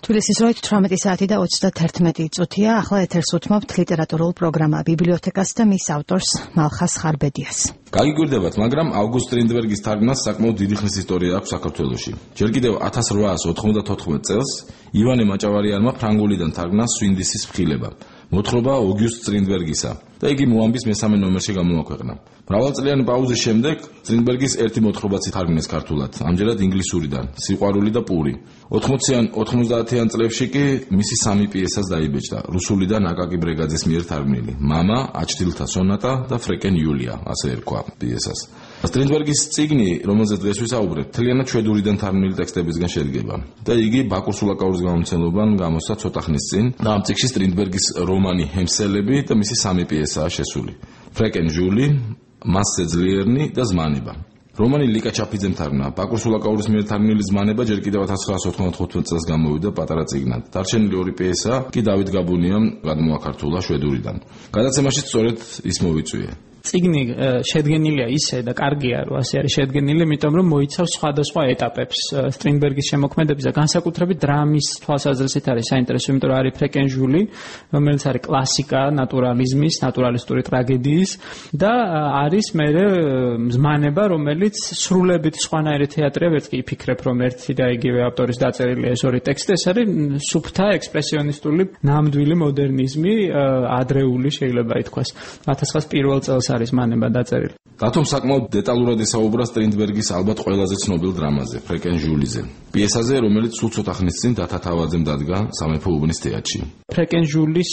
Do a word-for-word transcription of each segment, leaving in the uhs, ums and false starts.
თბილისის როით თვრამეტი საათი და ოცდათერთმეტი წუთია. ახლა ეთერს უთმობთ ლიტერატურულ პროგრამა ბიბლიოთეკას და მის ავტორს მალხას ხარბედიას. გაგიგვირდებათ, მაგრამ ავგუსტ სტრინდბერგის თარგმნას საკმაოდ დიდი ხნის ისტორია აქვს საქართველოში. ჯერ კიდევ ათას რვაასი ოთხმოცდათოთხმეტ წელს ივანე მაჭავარიანმა ფრანგულიდან თარგმნა სვინდისის ფრხილება. მოთხრობა ოგიუსტ სტრინდბერგისა და იგი მოამბის მესამე ნომერში გამოაქვეყნა. მრავალწლიანი პაუზის შემდეგ სტრინდბერგის ერთი მოთხრობაც ითარგმნეს ქართულად, ამჯერად ინგლისურიდან, სიყვარული და პური. ოთხმოციან ოცდაათიან წლებში კი მისი სამი პიესას დაიბეჭდა, რუსულიდან აკაკი ბრეგაძის მიერ თარგმნილი. მამა, აჩდილთა სონატა და ფრეკენ იულია, ასე ერქვა პიესას. სტრინდბერგის წიგნი, რომელზეც დღეს ვისაუბრებთ, მთლიანად შვედურიდან თარგმნილი ტექსტებისგან შედგება და იგი ბაკურ სულაკაურის გამომცემლობამ გამოსცა ცოტა ხნის წინ და ამ წიგნში სტრინდბერგის რომანი ჰემსელები და მისი სამი პიესაა შესული. ფრეკენ ჟული, მასზე ძლიერნი და ზმანება. რომანი ლიკა ჩაფიძემ თარგმნა. ბაკურ სულაკაურის მიერ თარგმნილი ზმანება ჯერ კიდევ ათას ცხრაასი ოთხმოცდახუთმეტ წელს გამოვიდა პატარა წიგნად. დარჩენილი ორი პიესა კი დავით გაბუნიამ გადმოაქართულა შვედურიდან. გადაცემაში სწორედ ის მოვიწვია. წიგნი შედგენილია ისე და კარგია რომ ასე არის შედგენილი, იმიტომ რომ მოიცავს სხვადასხვა ეტაპებს სტრინდბერგის შემოქმედების და განსაკუთრებით დრამის თვალსაზრისით არის საინტერესო, იმიტომ რომ არის ფრეკენ ჟული, რომელიც არის კლასიკა ნატურალიზმის, ნატურალისტური ტრაგედიის და არის მერე ზმანება, რომელიც სრულებით სხვანაირი თეატრია, ვერც კი იფიქრებ რომ ერთი და იგივე ავტორის დაწერილი ეს ორი ტექსტი, ეს არის სუფთა ექსპრესიონისტული ნამდვილი მოდერნიზმი, ადრეული შეიძლება ითქვას. ათას ცხრაასი პირველ წელს არის მანება დაწერილი. დათომ საკმაოდ დეტალურად ესაუბრა სტრინდბერგის ალბათ ყველაზე ცნობილ დრამაზე, ფრეკენ ჟულიზე. პიესაზე, რომელიც სულ ცოტა ხნის წინ დათათავაძემ დადგა სამეფო უბნის თეატრში. ფრეკენ ჟულის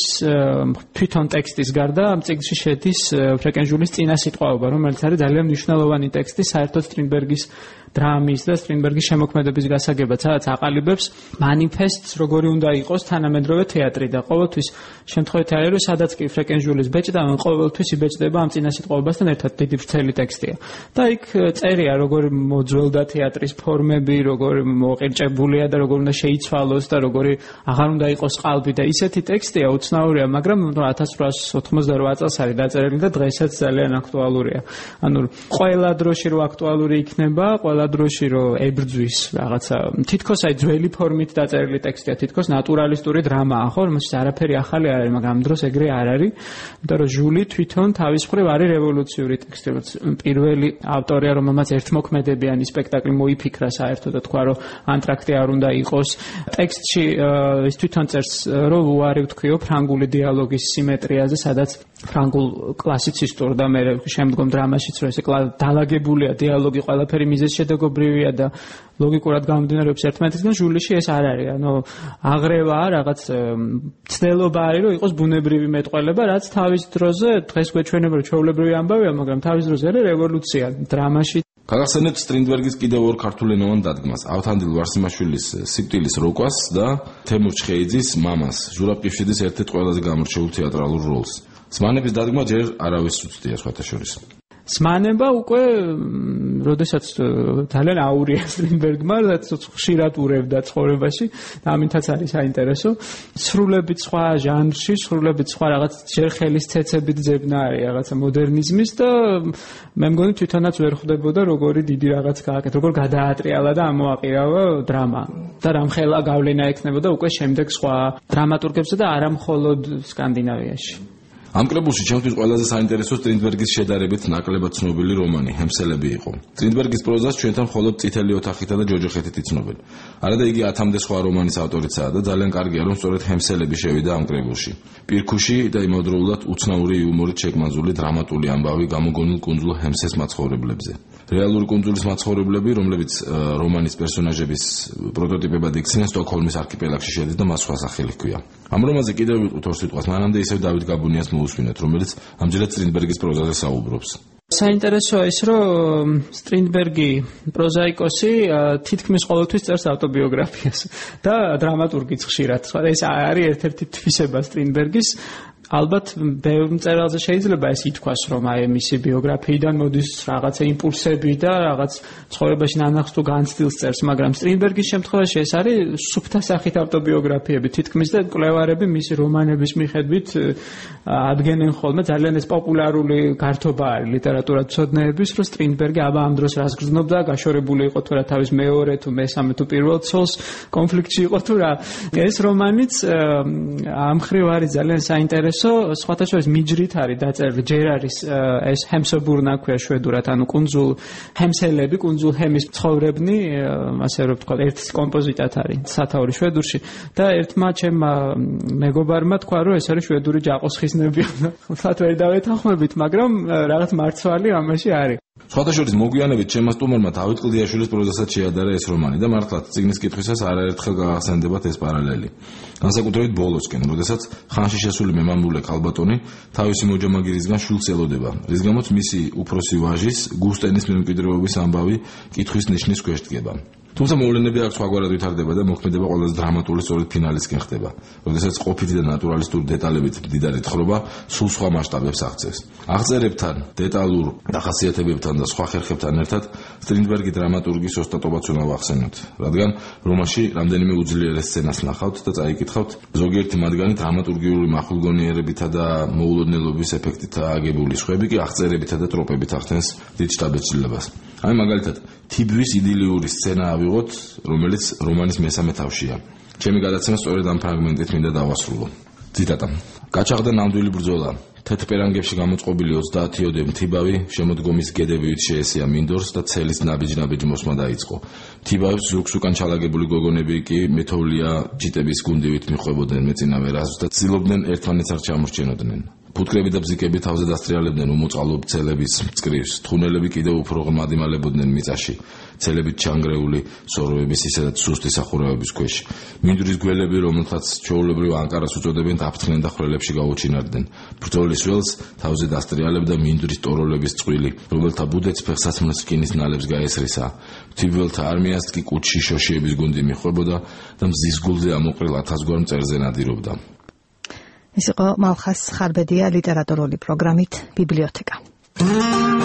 თვითონ ტექსტის გარდა ამ წიგნში შედის ფრეკენ ჟულის წინასიტყვაობა, რომელიც არის ძალიან მნიშვნელოვანი ტექსტი საერთოდ სტრინდბერგის დრამის და სტრინდბერგის შემოქმედების გასაგებად, სადაც აყალიბებს მანიფესტს, როგორი უნდა იყოს თანამედროვე თეატრი და ყოველთვის შემთხვევით არის, რომ სადაც კი ფრეკენ ჟულის ბეჭდა, ყოველთვის იბეჭდება ამ წინასიტყვაობასთან ერთად დიდი ვრცელი ტექსტია. და იქ წერია, როგორი მოძველდა თეატრის ფორმები, როგორი მოყირჭებულია და როგორ უნდა შეიცვალოს და როგორი აღარ უნდა იყოს ყალბი და ისეთი ტექსტია უცნაურია, მაგრამ ათას ცხრაასი ოცდაოთხ წელს არის დაწერილი და დღესაც ძალიან აქტუალურია. ანუ ყველა დროში რო აქტუალური იქნება, ყველა დროში რო ებრძვის რაღაცა თითქოს აი ძველი ფორმით დაწერილი ტექსტია, თითქოს ნატურალისტური დრამაა, ხო, რომელშიც არაფერი ახალი არ არის, მაგრამ ამ დროს ეგრე არ არის, იმიტომ რომ ჟული თვითონ თავის მხრივ არის რევოლუციური ტექსტი, პირველი ავტორია, რომელმაც ერთმოქმედებიანი სპექტაკლი მოიფიქრა საერთოდ და თქვა, რომ ანტრაქტი არ უნდა იყოს. ტექსტში ის თვითონ წერს, რომ უარი ვთქვიო ფრანგული დიალოგის სიმეტრიაზე, სადაც ფრანგულ კლასიცისტურ და მე შემდგომ დრამაშიც რომ ესე დალაგებულია დიალოგი, ყველაფერი მიზეზშედეგობრივია და ლოგიკურად გამომდინარეობს ერთმანეთისგან, ჟულიში ეს არ არის. ანუ აღრევაა, რაღაც ცდელობა არის, რომ იყოს ბუნებრივი მეტყველება, რაც თავის დროზე დღეს გვეჩვენება, რომ ჩვეულებრივი ამბავია, მაგრამ თავის დროზე არის რევოლუცია დრამაში. გაგახსენებთ სტრინდბერგის კიდევ ორ ქართულენოვან დადგმას, ავთანდილ ვარსიმაშვილის სიკვდილის როკვას და თემურ ჩხეიძის მამას, ჟურაბ ყიფშიძის ერთ-ერთ ყველაზე გამორჩეულ თეატრალურ როლს. ზმანების დადგმა ჯერ არავის უცდია სხვათა შორის. ზმანება უკვე როდესაც ძალიან აურია სტრინდბერგმა, რაც ხშირად ურევდა ცხოვრებაში და ამითაც არის საინტერესო. სრულებით სხვა ჟანრში, სრულებით სხვა რაღაც ჯერ ხელის ცეცებით ძებნა არის რაღაცა მოდერნიზმის და მე მგონი თვითონაც ვერ ხვდებოდა როგორი დიდი რაღაც გააკეთა, როგორ გადაატრიალა და ამოაყირავა დრამა. და რამხელა გავლენა ექნებოდა უკვე შემდეგ სხვა დრამატურგებზე და არა მხოლოდ სკანდინავიაში. ამ კრებულში ჩემთვის ყველაზე საინტერესო სტრინდბერგის შედარებით ნაკლებად ცნობილი რომანი ჰემსელები იყო. სტრინდბერგის პროზას ჩვენთან მხოლოდ წითელი ოთახითა და ჯოჯოხეთით იცნობენ. არადა იგი ათამდე სხვა რომანის ავტორიცაა და ძალიან კარგია, რომ სწორედ ჰემსელები შევიდა ამ კრებულში. პირქუში და იმავდროულად უცნაური იუმორით შეკმაზული დრამატული ამბავი გამოგონილ კუნძულ ჰემსეს მაცხოვრებლებზე. რეალური კუნძულის მაცხოვრებლები, რომლებიც რომანის პერსონაჟების პროტოტიპებად იქცნენ, სტოკჰოლმის არქიპელაგში შედის და მას სხვა სახელი ჰქვია. ამ რომანზე კიდევ ვიტყვით ორ სიტყვას, მანამდე ისევ დავით გაბუნიას მოусვინეთ, რომელიც ამჯერად სტრინდბერგის პროზაზე საუბრობს. საინტერესოა ის, რომ სტრინდბერგი პროზაიკოსი თითქმის ყოველთვის წერს ავტობიოგრაფიას და დრამატურგიც ხშირად. ეს არის ერთ-ერთი თვისება სტრინდბერგის. ალბათ ბევრ მწერალზე შეიძლება ეს ითქვას, რომ აი მისი ბიოგრაფიიდან მოდის რაღაცა იმპულსები და რაღაც ცხოვრებაში ნანახს თუ განცდილს წერს, მაგრამ სტრინბერგის შემთხვევაში ეს არის სუფთა სახით ავტობიოგრაფიები თითქმის და კვლევარები მისი რომანების მიხედვით ადგენენ ხოლმე ძალიან ეს პოპულარული გართობა არის ლიტერატურათმცოდნეების, რომ სტრინბერგი აბა ამ დროს რას გრძნობდა, გაშორებული იყო თუ რა თავის მეორე თუ მესამე თუ პირველ ცოლს კონფლიქტში იყო თუ რა. ეს რომანიც ამ მხრივ არის ძალიან საინტერესო, სხვათა შორის მიჯრით არის დაწერილი, ჯერ არის ეს ჰემსებურნა ქვია შვედურად, ანუ კუნძულ ჰემსელები, კუნძულ ჰემის ცხოვრებნი, ასე რომ ვთქვა, ერთ კომპოზიტად არის სათაური შვედურში და ერთმა ჩემმა მეგობარმა თქვა, რომ ეს არის შვედური ჯაყოს ხიზნები. ხლათ ვერ დავეთანხმებით, მაგრამ რაღაც მარცვალი ამაში არის. სხვათა შორის მოგვიანებით ჩემმა სტუმარმა დავით კლდიაშვილის პროზასაც შეადარა ეს რომანი და მართლაც წიგნის კითხვისას არაერთხელ გახსენდებათ ეს პარალელი. განსაკუთრებით ბოლოსკენ, როდესაც ხანში შესული მემამულე ქალბატონი თავისი მოჯამაგირისგან შვილს ელოდება, რის გამოც მისი უფროსი ვაჟის გუსტენის მემკვიდრეობის ამბავი კითხვის ნიშნის ქვეშ დგება. თუმცა მოვლენები აქ სხვაგვარად ვითარდება და მოქმედება ყველაზე დრამატული სწორედ ფინალისკენ ხდება, როდესაც ყოფითი და ნატურალისტური დეტალებით მდიდარი თხრობა სულ სხვა მასშტაბებს აღწევს. აღწერებთან, დეტალურ დახასიათებებთან და სხვა ხერხებთან ერთად სტრინბერგი დრამატურგის ოსტატობაც უნდა ვახსენოთ, რადგან რომანში რამდენიმე უძლიერეს სცენას ნახავთ და წაიკითხავთ, ზოგიერთი მათგანი დრამატურგიული მახვილგონიერებითა და მოულოდნელობის ეფექტითაა აგებული, სხვები კი აღწერებითა და ტროპებით ახდენს დიდ შთაბეჭდილებას. აი მაგალითად, თიბვის იდილიური სცენა ავიღოთ, რომელიც რომანის მესამე თავშია. ჩემი გადაცემა სწორედ ამ ფრაგმენტით მინდა დავასრულო. ციტატა. გაჩაღდა ნამდვილი ბრძოლა. თეთრ პერანგებში გამოწყობილი ოცდაათიოდე მთიბავი შემოდგომის გედებივით შეესია მინდორს და ცელის ნაბიჯ-ნაბიჯ მოსმა დაიწყო. მთიბავის ზურგს უკან ჩალაგებული გოგონები კი მეთოვლია ჯიტების გუნდივით მიხვებოდნენ მეწინავე რაზმს და ცდილობდნენ ერთმანეთს არ ჩამორჩენოდნენ. ფუტკრები და ბზიკები თავზე დასტრიალებდნენ უმოწყალო ცელების მწკრივს, თხუნელები კიდევ უფრო ღრმად იმალებოდნენ მიწაში, ცელებით ჩანგრეული სოროების ისედაც სუსტი სახურავების ქვეშ. მინდვრის გველები, რომელთაც ჩვეულებრივ ანკარას უწოდებენ, დაფრთხნენ და ხვრელებში გაუჩინარდნენ. ბრძოლის ველს თავზე დასტრიალებდა მინდვრის ტოროლების წყვილი, რომელთა ბუდეც ფეხსაცმლის რკინის ნალებს გაესრისა. მთიბველთა არმიას კი კუჩში შოშიების გუნდი მიხვებოდა და მზის გულზე ამოყრილ ათასგვარ მწერზე ნადირობდა. ეს იყო მალხას ხარბედია ლიტერატურული პროგრამით ბიბლიოთეკა.